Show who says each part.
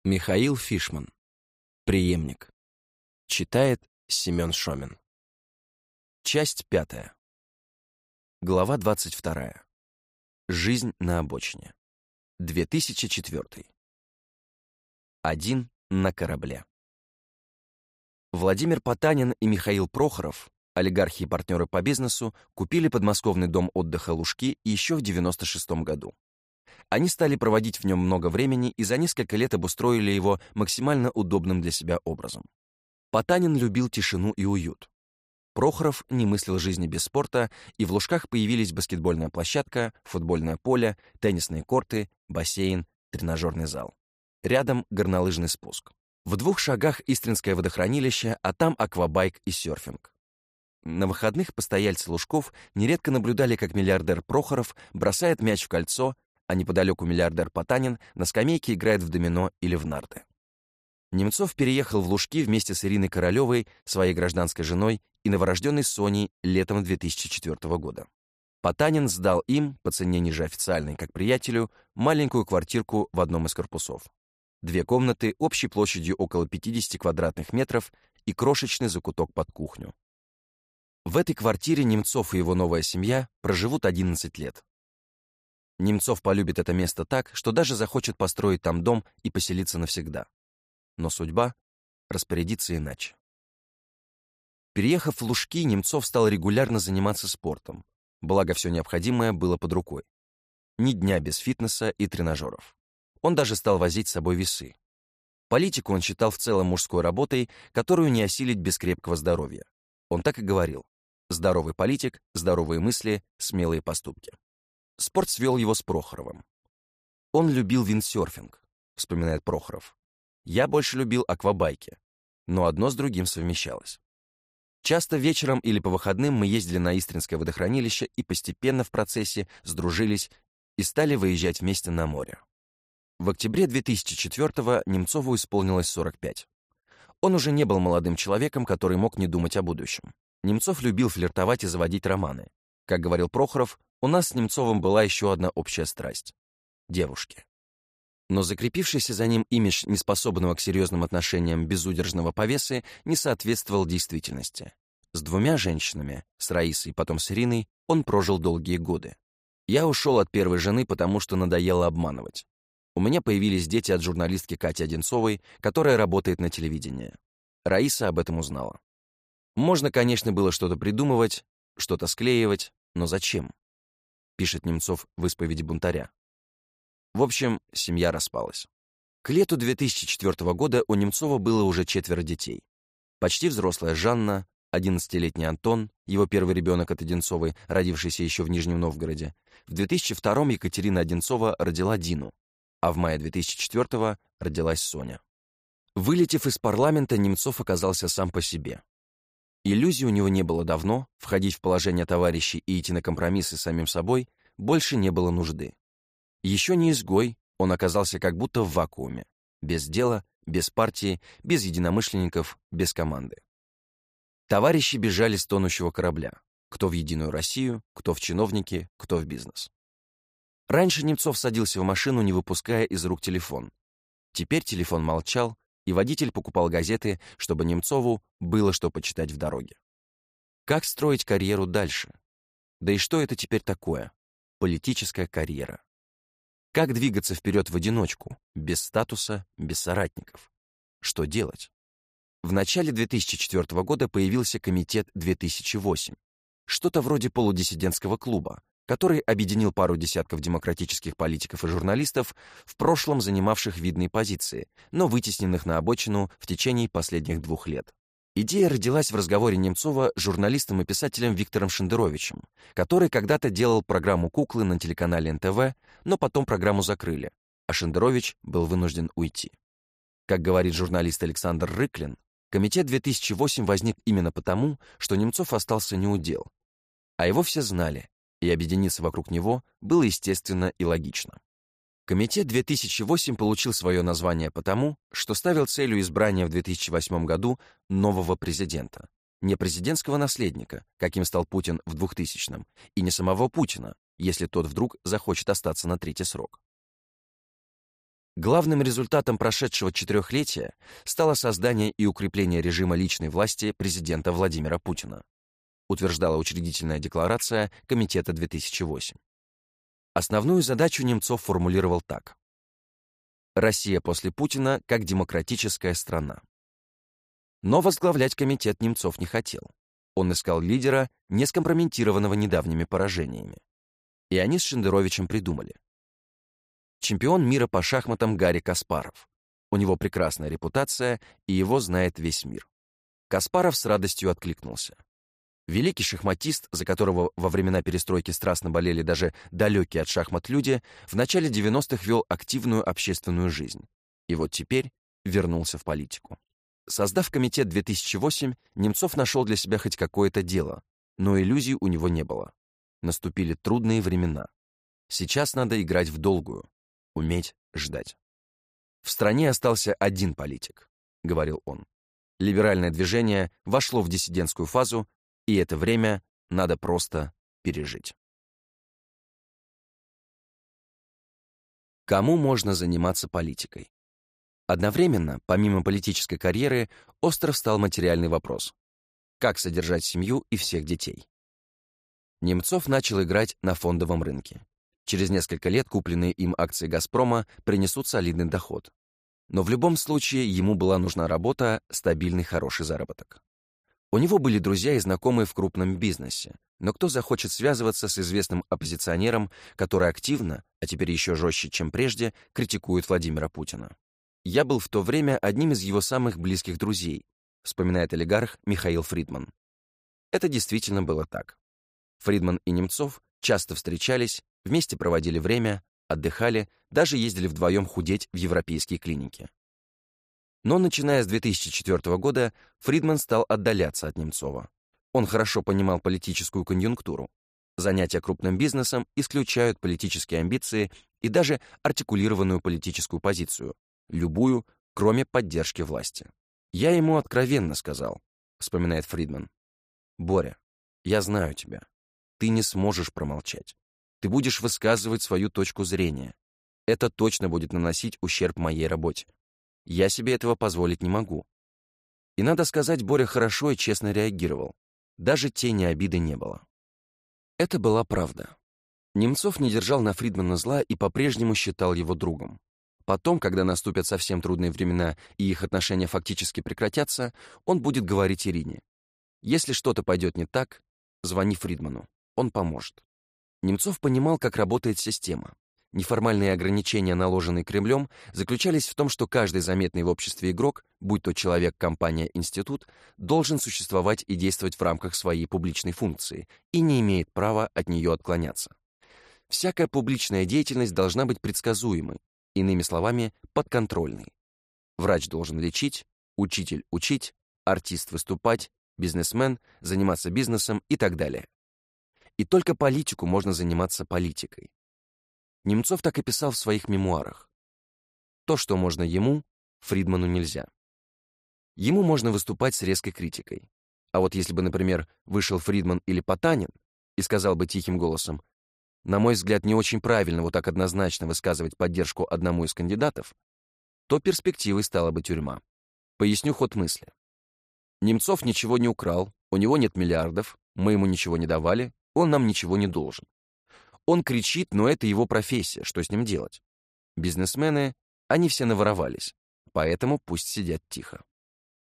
Speaker 1: Михаил Фишман. Преемник. Читает Семен Шомин. Часть 5. Глава 22. Жизнь на обочине. 2004. Один на корабле. Владимир Потанин и Михаил Прохоров, олигархи и партнеры по бизнесу, купили подмосковный дом отдыха «Лужки» еще в 1996 году. Они стали проводить в нем много времени и за несколько лет обустроили его максимально удобным для себя образом. Потанин любил тишину и уют. Прохоров не мыслил жизни без спорта, и в Лужках появились баскетбольная площадка, футбольное поле, теннисные корты, бассейн, тренажерный зал. Рядом горнолыжный спуск. В 2 шагах Истринское водохранилище, а там аквабайк и серфинг. На выходных постояльцы Лужков нередко наблюдали, как миллиардер Прохоров бросает мяч в кольцо, а неподалеку миллиардер Потанин на скамейке играет в домино или в нарды. Немцов переехал в Лужки вместе с Ириной Королевой, своей гражданской женой, и новорожденной Соней летом 2004 года. Потанин сдал им, по цене ниже официальной, как приятелю, маленькую квартирку в одном из корпусов. 2 комнаты общей площадью около 50 квадратных метров и крошечный закуток под кухню. В этой квартире Немцов и его новая семья проживут 11 лет. Немцов полюбит это место так, что даже захочет построить там дом и поселиться навсегда. Но судьба распорядится иначе. Переехав в Лужки, Немцов стал регулярно заниматься спортом, благо все необходимое было под рукой. Ни дня без фитнеса и тренажеров. Он даже стал возить с собой весы. Политику он считал в целом мужской работой, которую не осилить без крепкого здоровья. Он так и говорил: здоровый политик, здоровые мысли, смелые поступки. Спорт свел его с Прохоровым. Он любил виндсерфинг, вспоминает Прохоров. Я больше любил аквабайки, но одно с другим совмещалось. Часто вечером или по выходным мы ездили на Истринское водохранилище и постепенно в процессе сдружились и стали выезжать вместе на море. В октябре 2004-го Немцову исполнилось 45. Он уже не был молодым человеком, который мог не думать о будущем. Немцов любил флиртовать и заводить романы. Как говорил Прохоров, у нас с Немцовым была еще одна общая страсть — девушки. Но закрепившийся за ним имидж неспособного к серьезным отношениям безудержного повесы не соответствовал действительности. С 2 женщинами, с Раисой и потом с Ириной, он прожил долгие годы. Я ушел от первой жены, потому что надоело обманывать. У меня появились дети от журналистки Кати Одинцовой, которая работает на телевидении. Раиса об этом узнала. Можно, конечно, было что-то придумывать, что-то склеивать, но зачем? Пишет Немцов в исповеди бунтаря. В общем, семья распалась. К лету 2004 года у Немцова было уже 4 детей. Почти взрослая Жанна, 11-летний Антон, его первый ребенок от Одинцовой, родившийся еще в Нижнем Новгороде. В 2002-м Екатерина Одинцова родила Дину, а в мае 2004-го родилась Соня. Вылетев из парламента, Немцов оказался сам по себе. Иллюзий у него не было давно, входить в положение товарищей и идти на компромиссы с самим собой больше не было нужды. Еще не изгой, он оказался как будто в вакууме, без дела, без партии, без единомышленников, без команды. Товарищи бежали с тонущего корабля, кто в Единую Россию, кто в чиновники, кто в бизнес. Раньше Немцов садился в машину, не выпуская из рук телефон. Теперь телефон молчал, и водитель покупал газеты, чтобы Немцову было что почитать в дороге. Как строить карьеру дальше? Да и что это теперь такое? Политическая карьера. Как двигаться вперед в одиночку, без статуса, без соратников? Что делать? В начале 2004 года появился комитет 2008, что-то вроде полудиссидентского клуба, который объединил пару десятков демократических политиков и журналистов, в прошлом занимавших видные позиции, но вытесненных на обочину в течение последних 2 лет. Идея родилась в разговоре Немцова с журналистом и писателем Виктором Шендеровичем, который когда-то делал программу «Куклы» на телеканале НТВ, но потом программу закрыли, а Шендерович был вынужден уйти. Как говорит журналист Александр Рыклин, комитет 2008 возник именно потому, что Немцов остался неудел. А его все знали, и объединиться вокруг него было естественно и логично. Комитет 2008 получил свое название потому, что ставил целью избрания в 2008 году нового президента, не президентского наследника, каким стал Путин в 2000-м, и не самого Путина, если тот вдруг захочет остаться на 3-й срок. Главным результатом прошедшего четырехлетия стало создание и укрепление режима личной власти президента Владимира Путина, утверждала учредительная декларация Комитета 2008. Основную задачу Немцов формулировал так: «Россия после Путина как демократическая страна». Но возглавлять комитет Немцов не хотел. Он искал лидера, не скомпрометированного недавними поражениями. И они с Шендеровичем придумали. Чемпион мира по шахматам Гарри Каспаров. У него прекрасная репутация, и его знает весь мир. Каспаров с радостью откликнулся. Великий шахматист, за которого во времена перестройки страстно болели даже далекие от шахмат люди, в начале 90-х вел активную общественную жизнь. И вот теперь вернулся в политику. Создав комитет 2008, Немцов нашел для себя хоть какое-то дело, но иллюзий у него не было. Наступили трудные времена. Сейчас надо играть в долгую, уметь ждать. «В стране остался один политик», — говорил он. «Либеральное движение вошло в диссидентскую фазу, и это время надо просто пережить». Кому можно заниматься политикой? Одновременно, помимо политической карьеры, остро встал материальный вопрос: как содержать семью и всех детей? Немцов начал играть на фондовом рынке. Через несколько лет купленные им акции «Газпрома» принесут солидный доход. Но в любом случае ему была нужна работа, стабильный хороший заработок. У него были друзья и знакомые в крупном бизнесе, но кто захочет связываться с известным оппозиционером, который активно, а теперь еще жестче, чем прежде, критикует Владимира Путина? «Я был в то время одним из его самых близких друзей», вспоминает олигарх Михаил Фридман. Это действительно было так. Фридман и Немцов часто встречались, вместе проводили время, отдыхали, даже ездили вдвоем худеть в европейские клиники. Но начиная с 2004 года Фридман стал отдаляться от Немцова. Он хорошо понимал политическую конъюнктуру. Занятия крупным бизнесом исключают политические амбиции и даже артикулированную политическую позицию, любую, кроме поддержки власти. «Я ему откровенно сказал», — вспоминает Фридман: «Боря, я знаю тебя. Ты не сможешь промолчать. Ты будешь высказывать свою точку зрения. Это точно будет наносить ущерб моей работе. Я себе этого позволить не могу». И надо сказать, Боря хорошо и честно реагировал. Даже тени обиды не было. Это была правда. Немцов не держал на Фридмана зла и по-прежнему считал его другом. Потом, когда наступят совсем трудные времена и их отношения фактически прекратятся, он будет говорить Ирине: «Если что-то пойдет не так, звони Фридману, он поможет». Немцов понимал, как работает система. Неформальные ограничения, наложенные Кремлем, заключались в том, что каждый заметный в обществе игрок, будь то человек, компания, институт, должен существовать и действовать в рамках своей публичной функции и не имеет права от нее отклоняться. Всякая публичная деятельность должна быть предсказуемой, иными словами, подконтрольной. Врач должен лечить, учитель учить, артист выступать, бизнесмен заниматься бизнесом и так далее. И только политику можно заниматься политикой. Немцов так и писал в своих мемуарах. То, что можно ему, Фридману нельзя. Ему можно выступать с резкой критикой. А вот если бы, например, вышел Фридман или Потанин и сказал бы тихим голосом: «На мой взгляд, не очень правильно вот так однозначно высказывать поддержку одному из кандидатов», то перспективой стала бы тюрьма. Поясню ход мысли. Немцов ничего не украл, у него нет миллиардов, мы ему ничего не давали, он нам ничего не должен. Он кричит, но это его профессия, что с ним делать? Бизнесмены, они все наворовались, поэтому пусть сидят тихо.